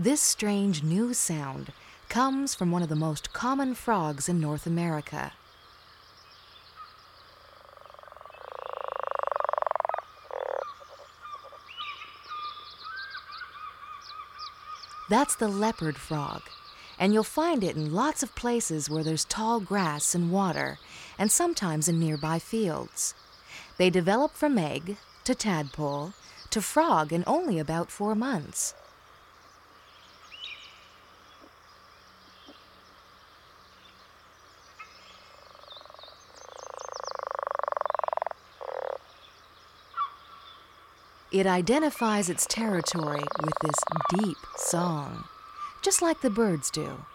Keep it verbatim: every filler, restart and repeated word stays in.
This strange new sound comes from one of the most common frogs in North America. That's the leopard frog, and you'll find it in lots of places where there's tall grass and water, and sometimes in nearby fields. They develop from egg to tadpole to frog in only about four months. It identifies its territory with this deep song, just like the birds do.